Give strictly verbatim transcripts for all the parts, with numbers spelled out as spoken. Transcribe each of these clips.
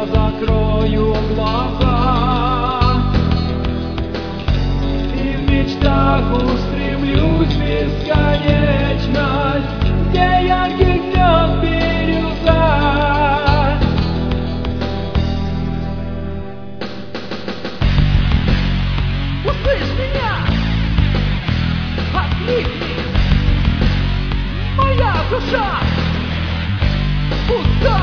закрою глаза и в мечтах устремлюсь в бесконечность, где яркий гнет бирюза. Услышь меня, окликни, моя душа пуста.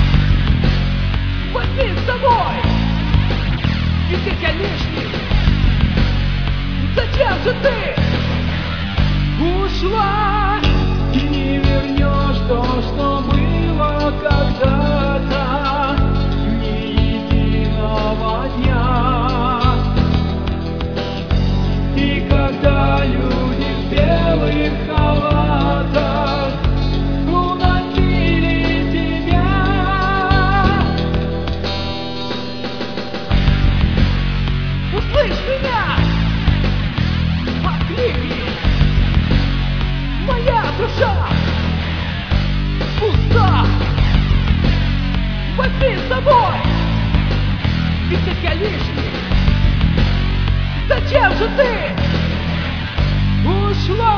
Возьми с собой, ведь я лишний. Зачем же ты ушла? И не вернешь то, что было когда-то, ни единого дня. И когда люди в белых халатах уносили тебя, услышь меня, окликни, моя душа пуста. Возьми с собой, ведь я лишний. Зачем же ты ушла?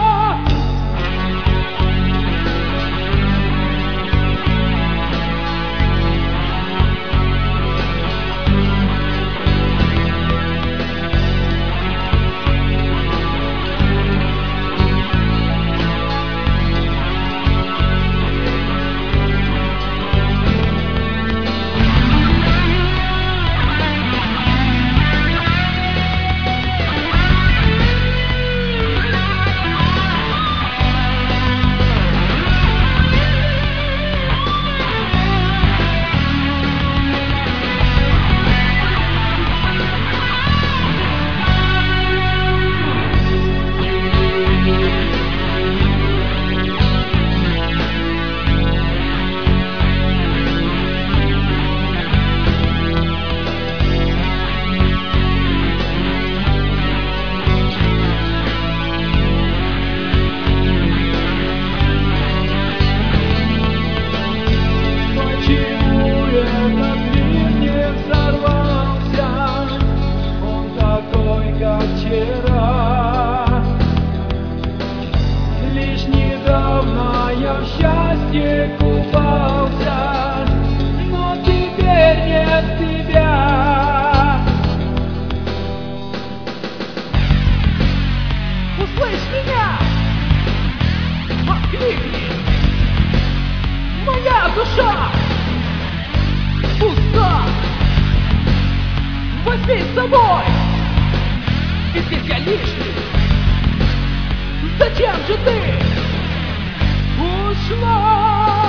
Лишь недавно я в счастье купался, но теперь нет тебя. Услышь меня, окликни, моя душа пуста. Возьми с собой, ведь я лишний. Зачем же ты ушла?